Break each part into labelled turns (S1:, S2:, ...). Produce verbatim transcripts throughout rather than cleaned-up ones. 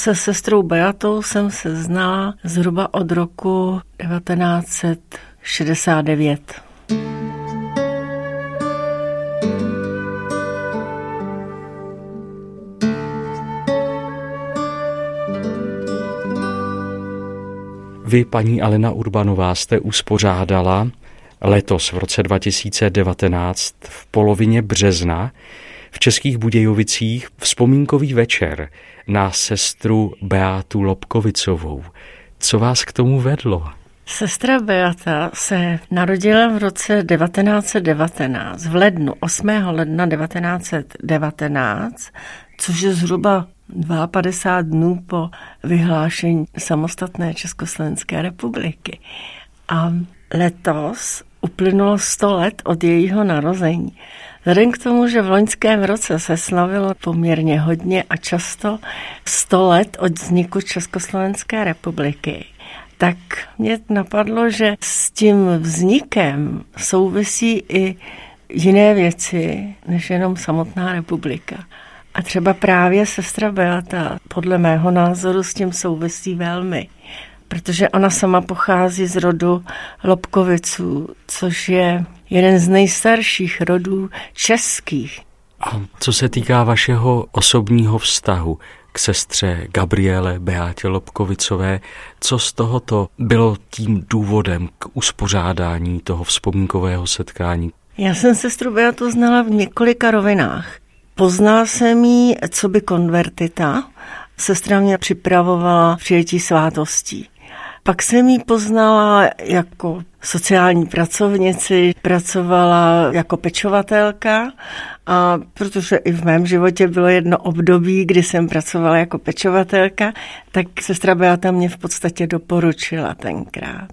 S1: Se sestrou Beatou jsem se znala zhruba od roku devatenáct set šedesát devět.
S2: Vy, paní Alena Urbanová, jste uspořádala letos v roce dva tisíce devatenáct v polovině března v Českých Budějovicích vzpomínkový večer na sestru Beátu Lobkovicovou. Co vás k tomu vedlo?
S1: Sestra Beata se narodila v roce devatenáct set devatenáct, v lednu, osmého ledna devatenáct set devatenáct, což je zhruba padesát dva dnů po vyhlášení samostatné Československé republiky. A letos uplynulo sto let od jejího narození. Vzhledem k tomu, že v loňském roce se slavilo poměrně hodně a často sto let od vzniku Československé republiky, tak mě napadlo, že s tím vznikem souvisí i jiné věci, než jenom samotná republika. A třeba právě sestra Beata, podle mého názoru, s tím souvisí velmi, protože ona sama pochází z rodu Lobkoviců, což je jeden z nejstarších rodů českých.
S2: A co se týká vašeho osobního vztahu k sestře Gabriele Beátě Lobkovicové, co z tohoto bylo tím důvodem k uspořádání toho vzpomínkového setkání?
S1: Já jsem sestru Beatu znala v několika rovinách. Poznala jsem ji coby konvertita. Sestra mě připravovala přijetí svátostí. Pak jsem ji poznala jako sociální pracovnici, pracovala jako pečovatelka, a protože i v mém životě bylo jedno období, kdy jsem pracovala jako pečovatelka, tak sestra Beata mě v podstatě doporučila tenkrát.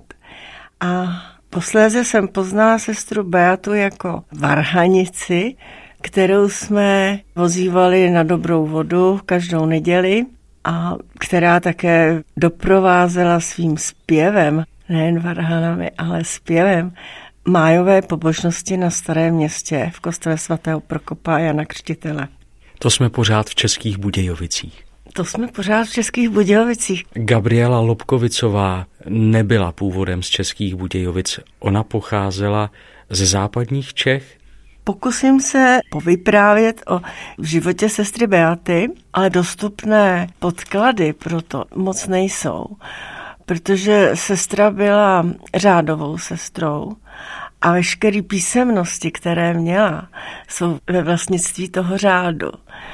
S1: A posléze jsem poznala sestru Beatu jako varhanici, kterou jsme vozívali na Dobrou vodu každou neděli a která také doprovázela svým zpěvem, nejen varhanami, ale zpěvem, májové pobožnosti na Starém Městě v kostele svatého Prokopa a Jana Křtitele.
S2: To jsme pořád v Českých Budějovicích.
S1: To jsme pořád v Českých Budějovicích.
S2: Gabriela Lobkovicová nebyla původem z Českých Budějovic. Ona pocházela ze západních Čech.
S1: Pokusím se povyprávět o životě sestry Beaty, ale dostupné podklady pro to moc nejsou, protože sestra byla řádovou sestrou a veškeré písemnosti, které měla, jsou ve vlastnictví toho řádu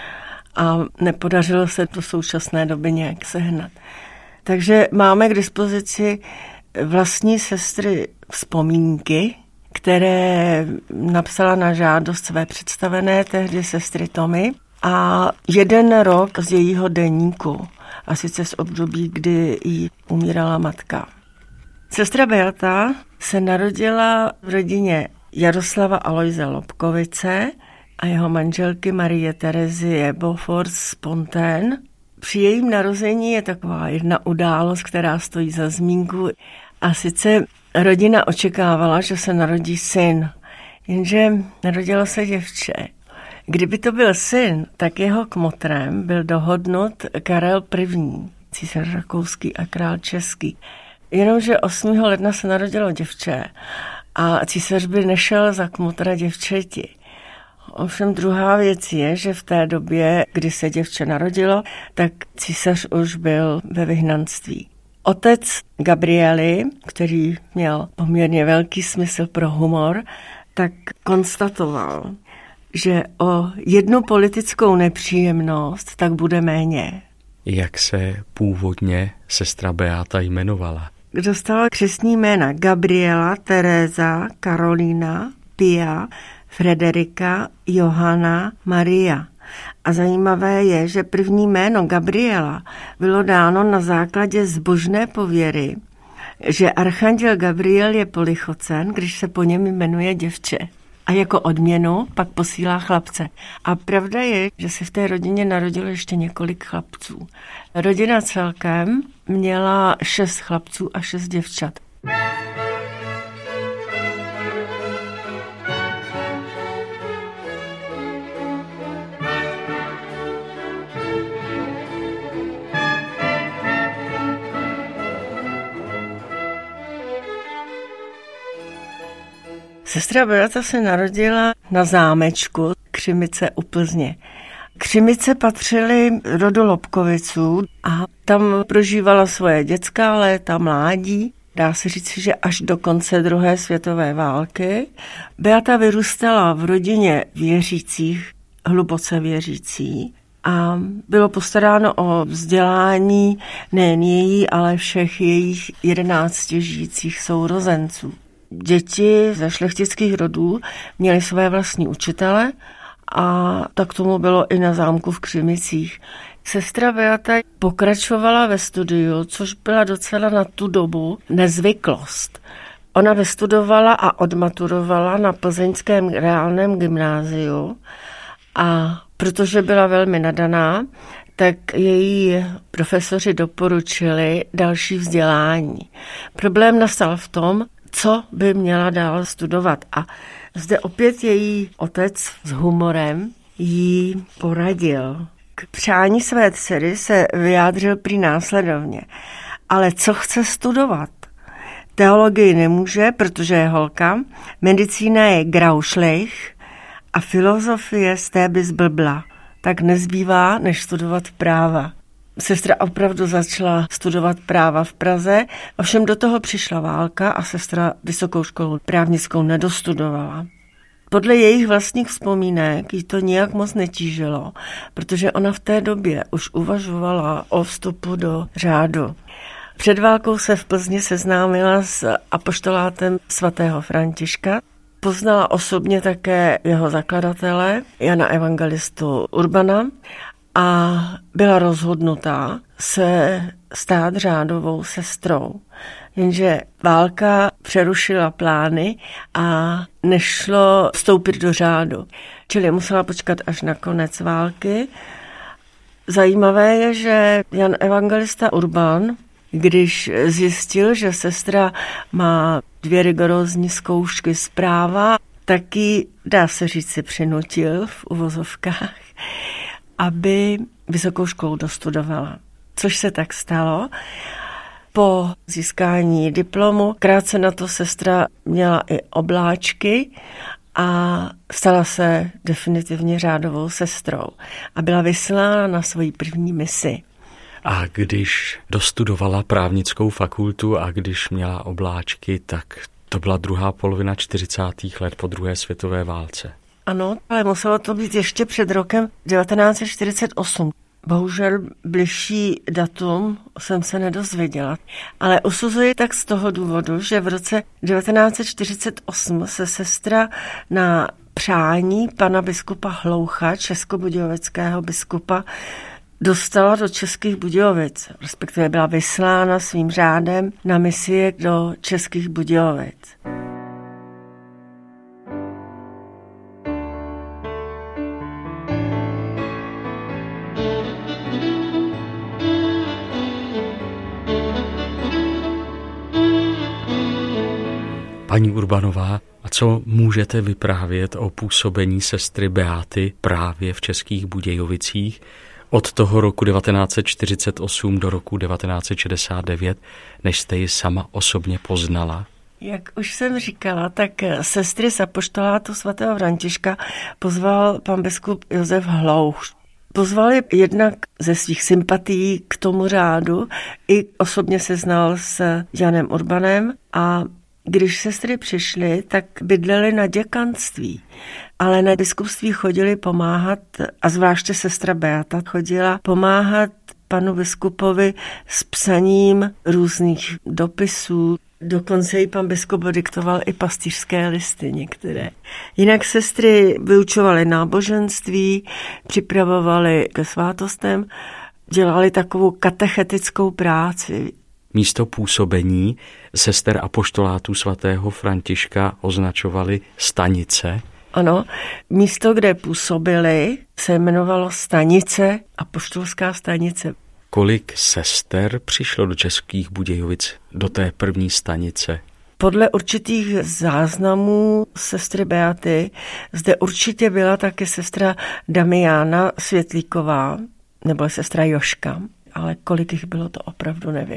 S1: a nepodařilo se do současné doby nějak sehnat. Takže máme k dispozici vlastní sestry vzpomínky, které napsala na žádost své představené tehdy sestry Tomy a jeden rok z jejího deníku, a sice z období, kdy jí umírala matka. Sestra Beata se narodila v rodině Jaroslava Alojze Lobkovice a jeho manželky Marie Terezie Beaufort Spontaine. Při jejím narození je taková jedna událost, která stojí za zmínku, a sice rodina očekávala, že se narodí syn, jenže narodilo se děvče. Kdyby to byl syn, tak jeho kmotrem byl dohodnut Karel I., císař rakouský a král český. Jenomže osmého ledna se narodilo děvče a císař by nešel za kmotra děvčeti. Ovšem druhá věc je, že v té době, kdy se děvče narodilo, tak císař už byl ve vyhnanství. Otec Gabriely, který měl poměrně velký smysl pro humor, tak konstatoval, že o jednu politickou nepříjemnost tak bude méně.
S2: Jak se původně sestra Beáta jmenovala?
S1: Dostala křestní jména Gabriela, Teresa, Karolína, Pia, Frederika, Johana, Maria. A zajímavé je, že první jméno Gabriela bylo dáno na základě zbožné pověry, že archanděl Gabriel je polichocen, když se po něm jmenuje děvče. A jako odměnu pak posílá chlapce. A pravda je, že se v té rodině narodilo ještě několik chlapců. Rodina celkem měla šest chlapců a šest děvčat. Sestra Beata se narodila na zámečku Křimice u Plzně. Křimice patřily rodu Lobkoviců a tam prožívala svoje dětská léta, mládí. Dá se říct, že až do konce druhé světové války. Beata vyrůstala v rodině věřících, hluboce věřící, a bylo postaráno o vzdělání nejen její, ale všech jejich jedenácti žijících sourozenců. Děti ze šlechtických rodů měly své vlastní učitele a tak tomu bylo i na zámku v Křimicích. Sestra Beata pokračovala ve studiu, což byla docela na tu dobu nezvyklost. Ona vystudovala a odmaturovala na plzeňském reálném gymnáziu a protože byla velmi nadaná, tak její profesoři doporučili další vzdělání. Problém nastal v tom, co by měla dál studovat. A zde opět její otec s humorem jí poradil. K přání své dcery se vyjádřil prý následovně. Ale co chce studovat? Teologii nemůže, protože je holka, medicína je graušlejch a filozofie z té by zblbla. Tak nezbývá, než studovat práva. Sestra opravdu začala studovat práva v Praze, ovšem do toho přišla válka a sestra vysokou školu právnickou nedostudovala. Podle jejich vlastních vzpomínek jí to nijak moc netížilo, protože ona v té době už uvažovala o vstupu do řádu. Před válkou se v Plzni seznámila s apoštolátem svatého Františka, poznala osobně také jeho zakladatele, Jana Evangelistu Urbana, a byla rozhodnutá se stát řádovou sestrou. Jenže válka přerušila plány a nešlo vstoupit do řádu. Čili musela počkat až na konec války. Zajímavé je, že Jan Evangelista Urban, když zjistil, že sestra má dvě rigorózní zkoušky z práva, tak ji, dá se říct, si přinutil v uvozovkách, aby vysokou školu dostudovala. Což se tak stalo. Po získání diplomu krátce na to sestra měla i obláčky a stala se definitivně řádovou sestrou a byla vyslána na svoji první misi.
S2: A když dostudovala právnickou fakultu a když měla obláčky, tak to byla druhá polovina čtyřicátých let po druhé světové válce.
S1: Ano, ale muselo to být ještě před rokem devatenáct set čtyřicet osm. Bohužel bližší datum jsem se nedozvěděla, ale usuzuji tak z toho důvodu, že v roce devatenáct set čtyřicet osm se sestra na přání pana biskupa Hloucha, českobudějovického biskupa, dostala do Českých Budějovic, respektive byla vyslána svým řádem na misie do Českých Budějovic.
S2: Paní Urbanová, a co můžete vyprávět o působení sestry Beaty právě v Českých Budějovicích od toho roku devatenáct set čtyřicet osm do roku devatenáct set šedesát devět, než jste ji sama osobně poznala?
S1: Jak už jsem říkala, tak sestry z apoštolátu svatého Františka pozval pan biskup Josef Hlouch. Pozval je jednak ze svých sympatií k tomu řádu, i osobně se znal s Janem Urbanem a když sestry přišly, tak bydleli na děkanství, ale na biskupství chodili pomáhat, a zvláště sestra Beata chodila pomáhat panu biskupovi s psaním různých dopisů. Dokonce i pan biskup diktoval i pastýřské listy některé. Jinak sestry vyučovaly náboženství, připravovaly ke svátostem, dělali takovou katechetickou práci.
S2: Místo působení sester apoštolátu svatého Františka označovali stanice.
S1: Ano, místo, kde působili, se jmenovalo stanice, apoštolská stanice.
S2: Kolik sester přišlo do Českých Budějovic, do té první stanice?
S1: Podle určitých záznamů sestry Beaty zde určitě byla také sestra Damiana Světlíková, nebo sestra Joška, ale kolik jich bylo, to opravdu nevím.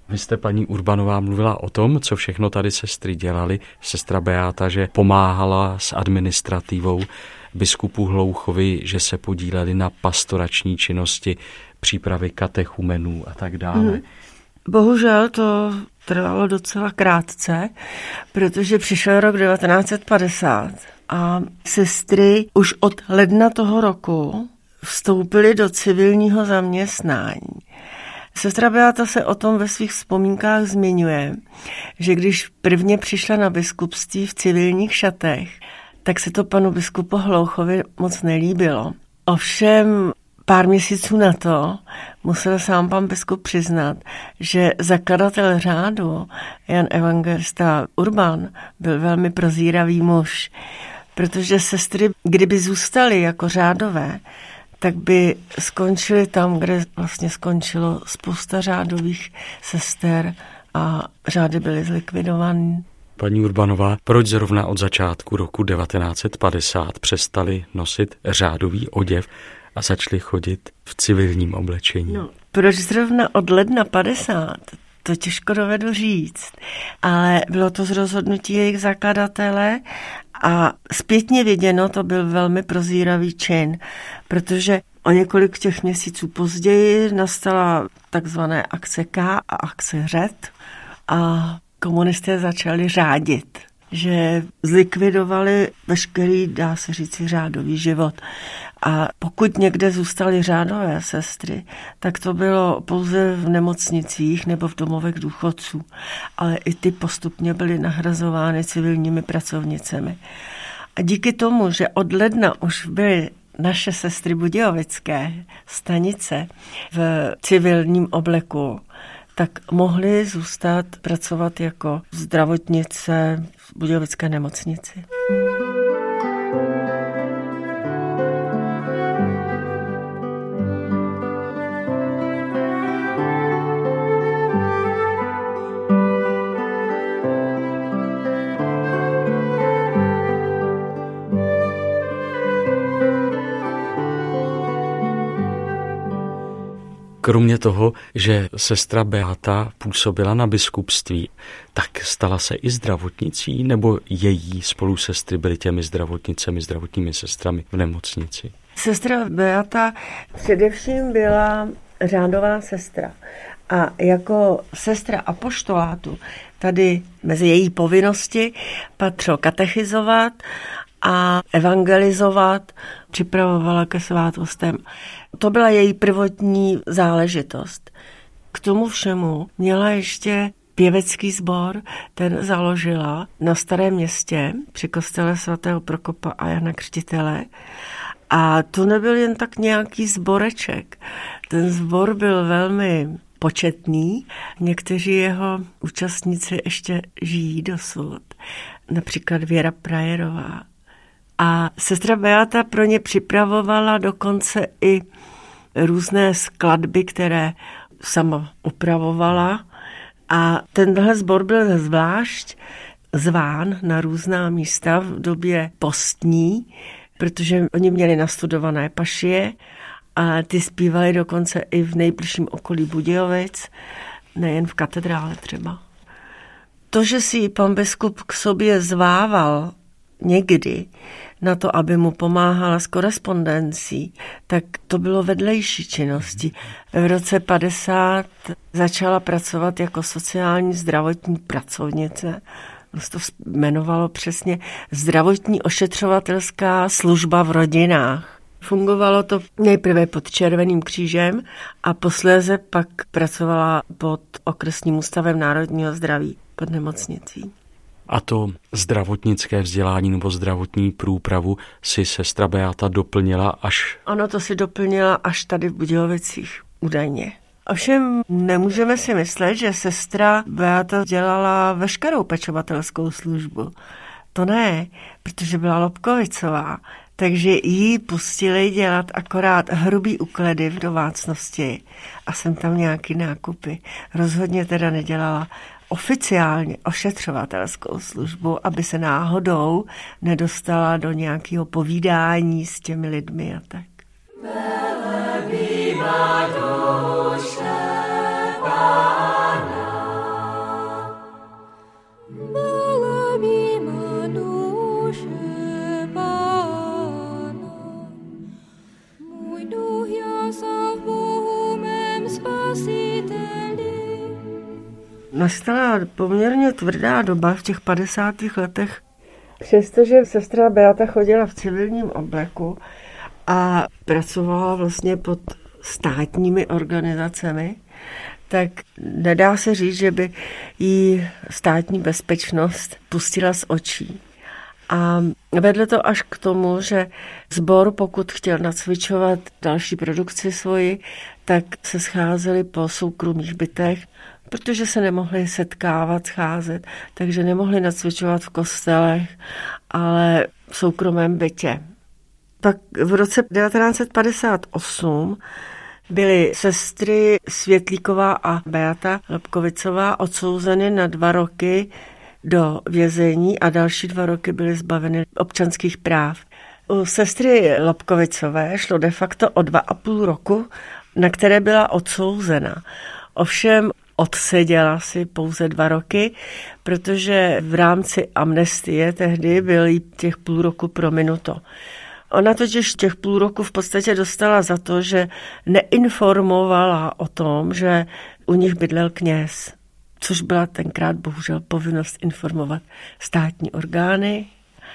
S2: Vy jste, paní Urbanová, mluvila o tom, co všechno tady sestry dělali. Sestra Beáta, že pomáhala s administrativou biskupu Hlouchovi, že se podíleli na pastorační činnosti, přípravy katechumenů a tak dále. Hmm.
S1: Bohužel to trvalo docela krátce, protože přišel rok devatenáct set padesát a sestry už od ledna toho roku vstoupily do civilního zaměstnání. Sestra Beáta se o tom ve svých vzpomínkách zmiňuje, že když prvně přišla na biskupství v civilních šatech, tak se to panu biskupu Hlouchovi moc nelíbilo. Ovšem pár měsíců na to musel sám pan biskup přiznat, že zakladatel řádu Jan Evangelista Urban byl velmi prozíravý muž, protože sestry, kdyby zůstaly jako řádové, tak by skončili tam, kde vlastně skončilo spousta řádových sester a řády byly zlikvidovány.
S2: Paní Urbanová, proč zrovna od začátku roku devatenáct set padesát přestali nosit řádový oděv a začali chodit v civilním oblečení?
S1: No, proč zrovna od ledna padesát? To těžko dovedu říct, ale bylo to z rozhodnutí jejich zakladatele a zpětně viděno to byl velmi prozíravý čin, protože o několik těch měsíců později nastala takzvané akce K a akce Řet a komunisté začali řádit, že zlikvidovali veškerý, dá se říci, řádový život. A pokud někde zůstaly řádové sestry, tak to bylo pouze v nemocnicích nebo v domovech důchodců. Ale i ty postupně byly nahrazovány civilními pracovnicemi. A díky tomu, že od ledna už byly naše sestry budějovické stanice v civilním obleku, tak mohly zůstat pracovat jako zdravotnice v budějovické nemocnici.
S2: Kromě toho, že sestra Beáta působila na biskupství, tak stala se i zdravotnicí, nebo její spolusestry byly těmi zdravotnicemi, zdravotními sestrami v nemocnici?
S1: Sestra Beáta především byla řádová sestra. A jako sestra apoštolátu tady mezi její povinnosti patřilo katechizovat a evangelizovat, připravovala ke svátostem. To byla její prvotní záležitost. K tomu všemu měla ještě pěvecký sbor, ten založila na Starém Městě při kostele svatého Prokopa a Jana Křtitele. A to nebyl jen tak nějaký sboreček. Ten sbor byl velmi početný. Někteří jeho účastníci ještě žijí dosud. Například Věra Prajerová. A sestra Beáta pro ně připravovala dokonce i různé skladby, které sama upravovala. A tenhle sbor byl zvlášť zván na různá místa v době postní, protože oni měli nastudované pašie a ty zpívali dokonce i v nejbližším okolí Budějovic, nejen v katedrále třeba. To, že si pan biskup k sobě zvával někdy na to, aby mu pomáhala s korespondencí, tak to bylo vedlejší činnosti. V roce padesát začala pracovat jako sociální zdravotní pracovnice. To jmenovalo přesně zdravotní ošetřovatelská služba v rodinách. Fungovalo to nejprve pod Červeným křížem a posléze pak pracovala pod okresním ústavem národního zdraví pod nemocnicí.
S2: A to zdravotnické vzdělání nebo zdravotní průpravu si sestra Beáta doplnila až...
S1: Ano, to si doplnila až tady v Budějovicích údajně. Ovšem nemůžeme si myslet, že sestra Beáta dělala veškerou pečovatelskou službu. To ne, protože byla Lobkovicová, takže jí pustili dělat akorát hrubý úklady v domácnosti a jsem tam nějaký nákupy. Rozhodně teda nedělala oficiálně ošetřovatelskou službu, aby se náhodou nedostala do nějakého povídání s těmi lidmi a tak. Velebí má duše Pána. Nastala poměrně tvrdá doba v těch padesátých letech. Přestože sestra Beata chodila v civilním obleku a pracovala vlastně pod státními organizacemi, tak nedá se říct, že by jí státní bezpečnost pustila z očí. A vedlo to až k tomu, že sbor, pokud chtěl nacvičovat další produkci svoji, tak se scházeli po soukromých bytech, protože se nemohli setkávat, scházet, takže nemohli nacvičovat v kostelech, ale v soukromém bytě. Tak v roce devatenáct set padesát osm byly sestry Světlíková a Beata Lobkovicová odsouzeny na dva roky do vězení a další dva roky byly zbaveny občanských práv. U sestry Lobkovicové šlo de facto o dva a půl roku, na které byla odsouzena. Ovšem odseděla si pouze dva roky, protože v rámci amnestie tehdy byl jí těch půl roku prominuto. Ona totiž těch půl roku v podstatě dostala za to, že neinformovala o tom, že u nich bydlel kněz, což byla tenkrát bohužel povinnost informovat státní orgány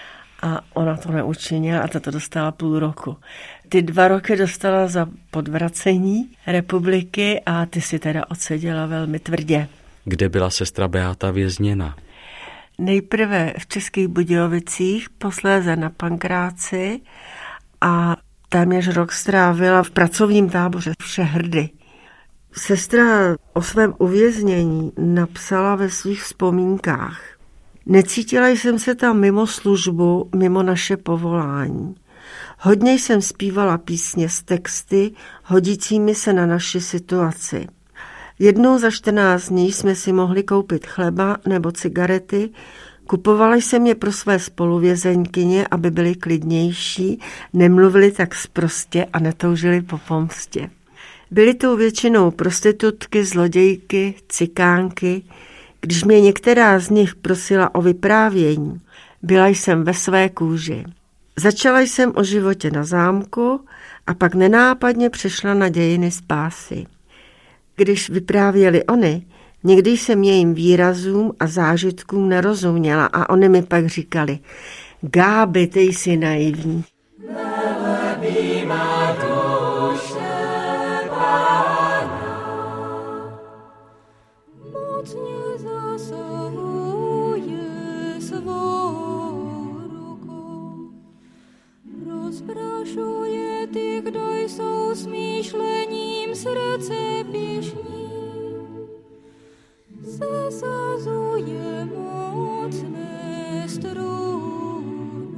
S1: a ona to neučinila a tato dostala půl roku. Ty dva roky dostala za podvracení republiky a ty si teda odseděla velmi tvrdě.
S2: Kde byla sestra Beata vězněna?
S1: Nejprve v Českých Budějovicích, posléze na Pankráci a téměř rok strávila v pracovním táboře v Šehrdy. Sestra o svém uvěznění napsala ve svých vzpomínkách: Necítila jsem se tam mimo službu, mimo naše povolání. Hodně jsem zpívala písně s texty, hodícími se na naši situaci. Jednou za čtrnáct dní jsme si mohli koupit chleba nebo cigarety, kupovala jsem je pro své spoluvězeňkyně, aby byly klidnější, nemluvili tak sprostě a netoužili po pomstě. Byly to většinou prostitutky, zlodějky, cikánky. Když mě některá z nich prosila o vyprávění, byla jsem ve své kůži. Začala jsem o životě na zámku a pak nenápadně přešla na dějiny spásy. Když vyprávěli oni, někdy jsem jejím výrazům a zážitkům nerozuměla a oni mi pak říkali: Gáby, ty jsi naivní. Velebí má duše Pána, mocně zasahuje svou rukou, rozprašuje ty, kdo jsou smýšlením srdce pěšní, zasazuje mocné struny,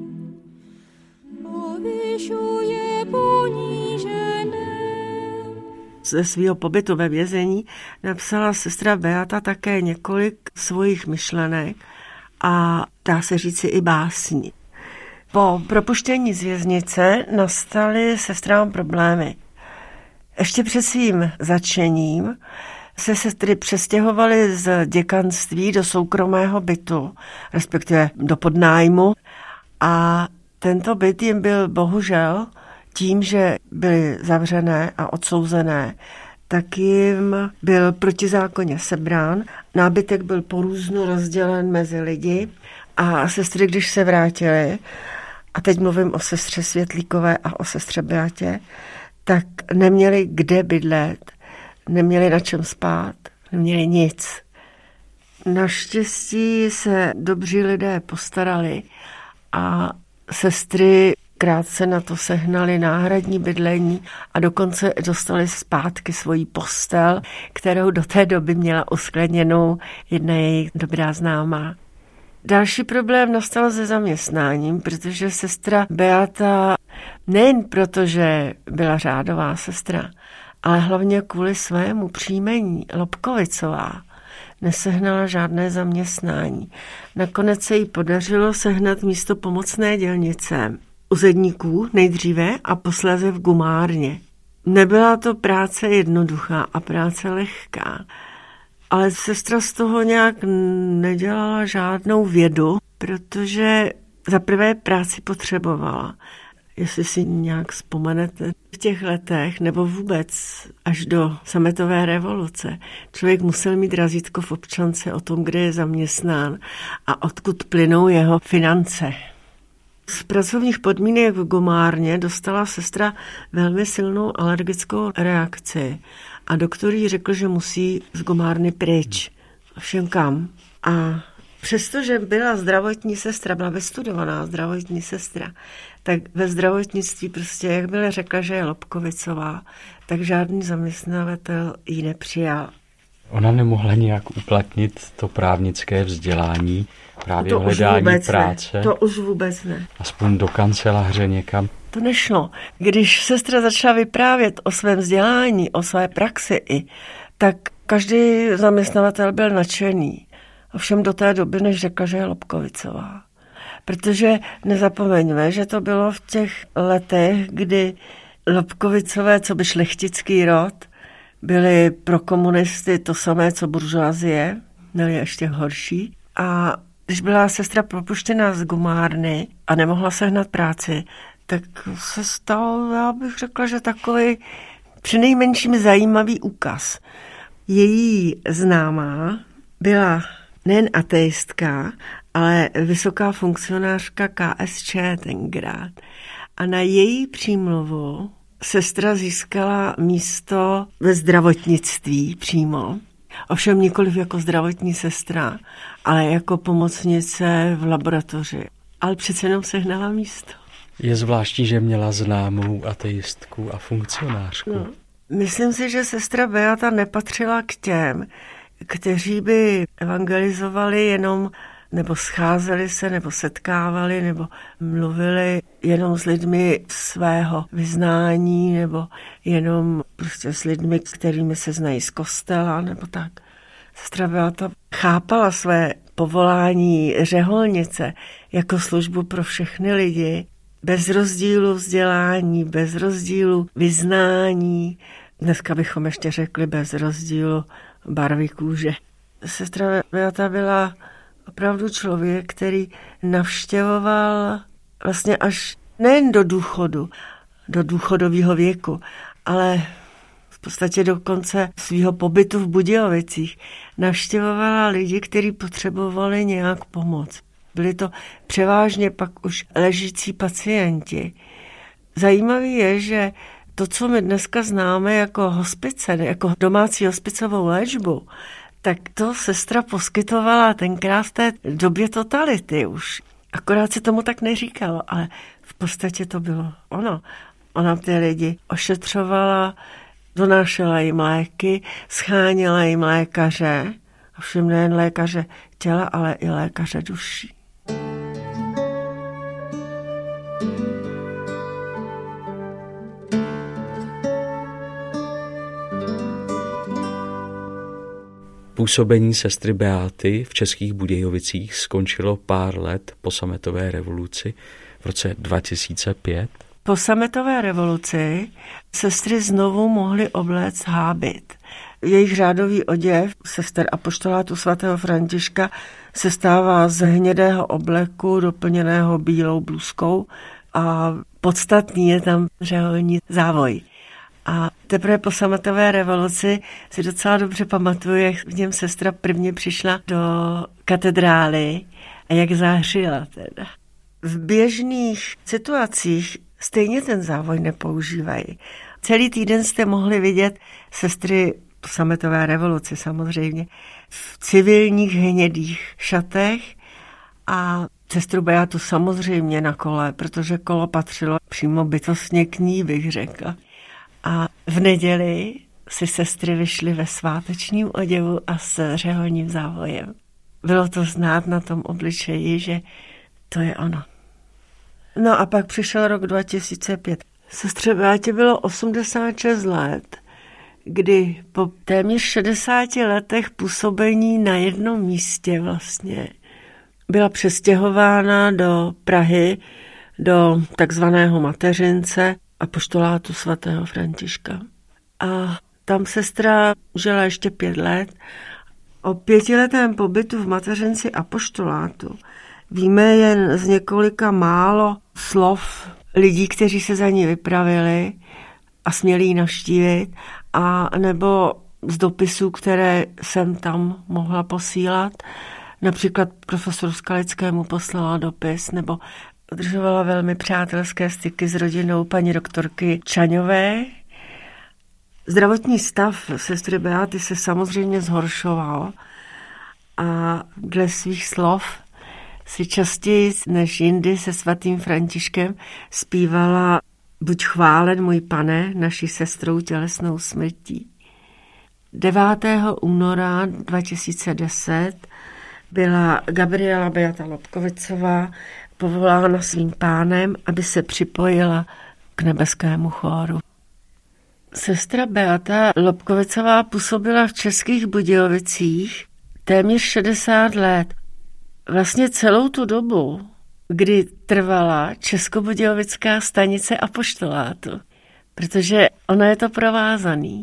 S1: povyšuje ponížené. Ze svého pobytu ve vězení napsala sestra Beata také několik svých myšlenek a dá se říci i básní. Po propuštění z věznice nastaly sestrám problémy. Ještě před svým zatčením se sestry přestěhovaly z děkanství do soukromého bytu, respektive do podnájmu. A tento byt jim byl bohužel tím, že byly zavřené a odsouzené, tak jim byl protizákonně sebrán. Nábytek byl porůznu rozdělen mezi lidi a sestry, když se vrátily, a teď mluvím o sestře Světlíkové a o sestře Beatě, tak neměli kde bydlet, neměli na čem spát, neměli nic. Naštěstí se dobří lidé postarali a sestry krátce na to sehnali náhradní bydlení a dokonce dostali zpátky svoji postel, kterou do té doby měla uskladněnou jedna jejich dobrá známá. Další problém nastal se zaměstnáním, protože sestra Beata nejen proto, že byla řádová sestra, ale hlavně kvůli svému příjmení Lobkovicová nesehnala žádné zaměstnání. Nakonec se jí podařilo sehnat místo pomocné dělnice u zedníků nejdříve a posléze v gumárně. Nebyla to práce jednoduchá a práce lehká, ale sestra z toho nějak nedělala žádnou vědu, protože za prvé práci potřebovala. jestli si nějak vzpomenete, v těch letech nebo vůbec až do sametové revoluce člověk musel mít razítko v občance o tom, kde je zaměstnán a odkud plynou jeho finance. Z pracovních podmínek v gumárně dostala sestra velmi silnou alergickou reakci a doktor jí řekl, že musí z gumárny pryč. Všem kam. A přestože byla zdravotní sestra, byla vystudovaná zdravotní sestra, tak ve zdravotnictví prostě, jak byla řekla, že je Lobkovicová, tak žádný zaměstnavatel ji nepřijal.
S2: Ona nemohla nějak uplatnit to právnické vzdělání, právě
S1: to
S2: hledání práce.
S1: Ne. To už vůbec ne.
S2: Aspoň do kanceláře někam.
S1: To nešlo. Když sestra začala vyprávět o svém vzdělání, o své praxi i, tak každý zaměstnavatel byl nadšený. Ovšem do té doby, než řekla, že je Lobkovicová. Protože nezapomeňme, že to bylo v těch letech, kdy Lobkovicové, co by šlechtický rod, byli pro komunisty to samé, co buržoazie, byli ještě horší. A když byla sestra propuštěná z gumárny a nemohla sehnat práci, tak se stal, já bych řekla, že takový přinejmenším zajímavý úkaz. Její známá byla nejen ateistka, ale vysoká funkcionářka K S Č tenkrát. A na její přímluvu sestra získala místo ve zdravotnictví přímo. Ovšem nikoliv jako zdravotní sestra, ale jako pomocnice v laboratoři. Ale přece jenom sehnala místo.
S2: Je zvláštní, že měla známou ateistku a funkcionářku. No,
S1: myslím si, že sestra Beata nepatřila k těm, kteří by evangelizovali jenom, nebo scházeli se, nebo setkávali, nebo mluvili jenom s lidmi svého vyznání, nebo jenom prostě s lidmi, kterými se znají z kostela, nebo tak. Sestra Beata chápala své povolání řeholnice jako službu pro všechny lidi, bez rozdílu vzdělání, bez rozdílu vyznání, dneska bychom ještě řekli bez rozdílu barvy kůže. Sestra Beata byla opravdu člověk, který navštěvoval vlastně až nejen do důchodu, do důchodového věku, ale v podstatě do konce svého pobytu v Budějovicích navštěvovala lidi, kteří potřebovali nějak pomoc. Byli to převážně pak už ležící pacienti. Zajímavé je, že to, co my dneska známe jako hospice, jako domácí hospicovou léčbu, tak to sestra poskytovala tenkrát v té době totality už. Akorát se tomu tak neříkalo, ale v podstatě to bylo ono. Ona ty lidi ošetřovala, donášela jim léky, scháněla jim lékaře, ovšem nejen lékaře těla, ale i lékaře duší.
S2: Působení sestry Beaty v Českých Budějovicích skončilo pár let po sametové revoluci v roce dva tisíce pět.
S1: Po sametové revoluci sestry znovu mohly obléct hábit. Jejich řádový oděv sester apoštolátu svatého Františka se stává z hnědého obleku doplněného bílou blůzkou a podstatný je tam řeholní závoj. A teprve po sametové revoluci si docela dobře pamatuju, jak v něm sestra prvně přišla do katedrály a jak zářila teda. V běžných situacích stejně ten závoj nepoužívají. Celý týden jste mohli vidět sestry po sametové revoluci samozřejmě v civilních hnědých šatech a sestru Beatu samozřejmě na kole, protože kolo patřilo přímo bytostně k ní, bych řekla. A v neděli si sestry vyšly ve svátečním oděvu a s řeholním závojem. Bylo to znát na tom obličeji, že to je ono. No a pak přišel rok dva tisíce pět. Sestře Beatě bylo osmdesát šest let, kdy po téměř šedesáti letech působení na jednom místě vlastně byla přestěhována do Prahy, do takzvaného Mateřince, apoštolátu svatého Františka. A tam sestra žila ještě pět let. O pětiletém pobytu v Mateřinci apoštolátu víme jen z několika málo slov lidí, kteří se za ní vypravili a směli ji navštívit, a nebo z dopisů, které jsem tam mohla posílat. Například profesoru Skalickému poslala dopis, nebo udržovala velmi přátelské styky s rodinou paní doktorky Čaňové. Zdravotní stav sestry Beaty se samozřejmě zhoršoval a dle svých slov si častěji než jindy se svatým Františkem zpívala Buď chválen můj pane, naší sestrou tělesnou smrtí. devátého února dva tisíce deset byla Gabriela Beata Lobkovicová povolána svým pánem, aby se připojila k nebeskému chóru. Sestra Beata Lobkovicová působila v Českých Budějovicích téměř šedesát let. Vlastně celou tu dobu, kdy trvala Českobudějovická stanice apoštolátu, protože ona je to provázaný.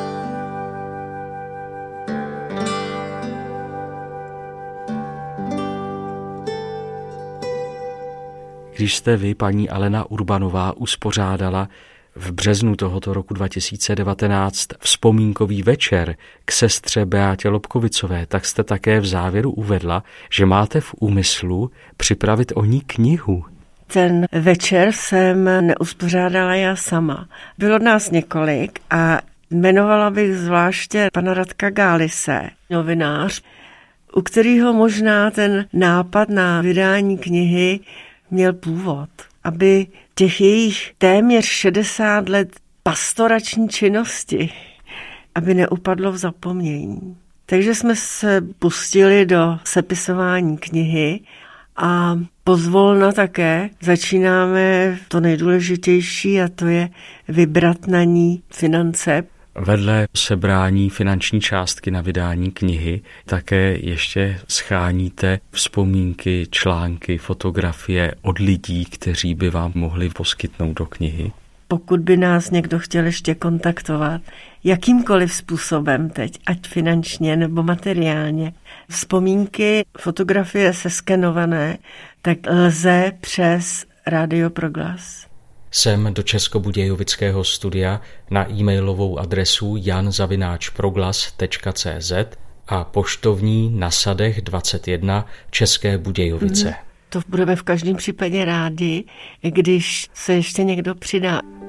S2: Když jste vy, paní Alena Urbanová, uspořádala v březnu tohoto roku dva tisíce devatenáct vzpomínkový večer k sestře Beátě Lobkovicové, tak jste také v závěru uvedla, že máte v úmyslu připravit o ní knihu.
S1: Ten večer jsem neuspořádala já sama. Bylo nás několik a jmenovala bych zvláště pana Radka Gálise, novinář, u kterého možná ten nápad na vydání knihy měl původ, aby těch jejich téměř šedesát let pastorační činnosti, aby neupadlo v zapomnění. Takže jsme se pustili do sepisování knihy a pozvolna také začínáme to nejdůležitější, a to je vybrat na ní finance.
S2: Vedle sebrání finanční částky na vydání knihy také ještě sháníte vzpomínky, články, fotografie od lidí, kteří by vám mohli poskytnout do knihy.
S1: Pokud by nás někdo chtěl ještě kontaktovat, jakýmkoliv způsobem teď, ať finančně nebo materiálně, vzpomínky, fotografie seskenované, tak lze přes Rádio Proglas.
S2: Sem do Českobudějovického studia na e-mailovou adresu jan zavináč proglas tečka cé zet a poštovní na Sadech dvacet jedna České Budějovice.
S1: Mm, to budeme v každém případě rádi, když se ještě někdo přidá.